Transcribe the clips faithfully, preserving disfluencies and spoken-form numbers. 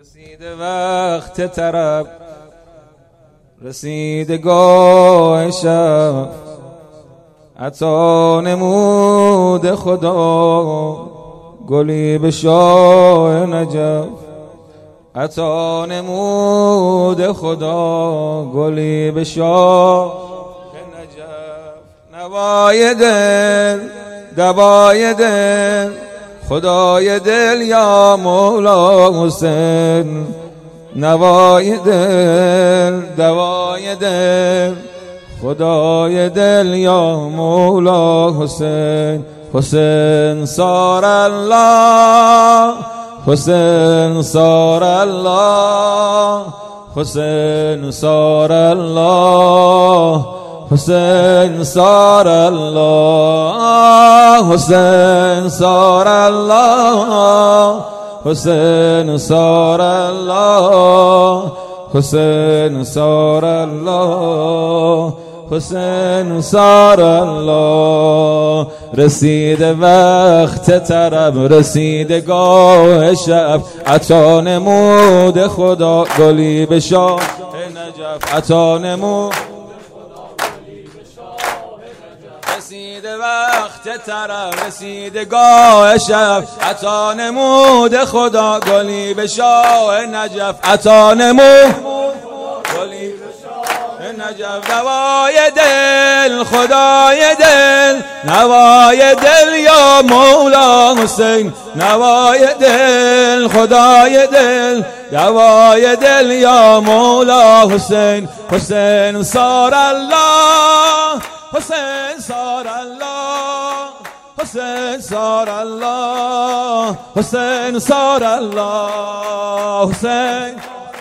رسیده وقت طرب، رسیده گاه شب، عطا نمود خدا گلی به شاه نجف. عطا نمود خدا گلی به شاه نجف. نوای دل دوای دل خدای دل یا مولا حسین. نوای دل دوای دل خدای دل یا مولا حسین. حسین سار الله، حسین سار الله، حسین سار الله، حسین سار الله، حسین سار الله، حسین سار الله، حسین سار الله، حسین سار الله. رسیده وقت طرب، رسیده گاه شب، عطا نمود خدا گلی به شاه نجف. عطا نمود رسیده وقت طرب، رسیده گاه شب، عطا نمود خدا گلی به شاه نجف. عطا نمود گلی به شاه نجف. نوای دل خدای دل، نوای دل یا مولا حسین. نوای دل خدای دل، نوای دل یا مولا حسین. حسین سار الله، حسین سار الله، حسین سار الله، حسین سار الله، حسین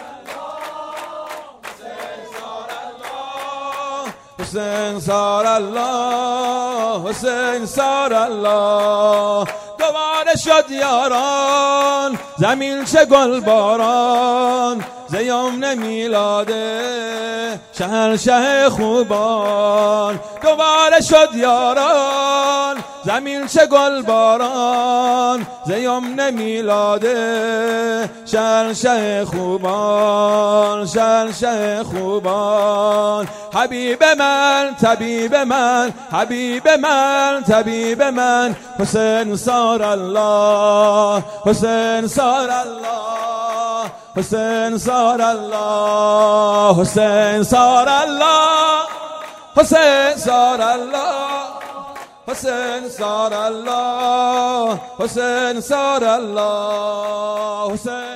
حسین سار الله، حسین سار الله. دوباره شد یاران زمین چه گل باران، ز یمن میلاده شهنشه خوبان. دوباره شد یاران زمین چه گل باران، ز یمن میلاده شهنشه خوبان، شهنشه خوبان. حبیب من طبیب من، حبیب من طبیب من، حسین سار الله، حسین سار الله، حسین سار الله، حسین سار الله، حسین سار الله، حسین سار الله، حسین سار الله، حسین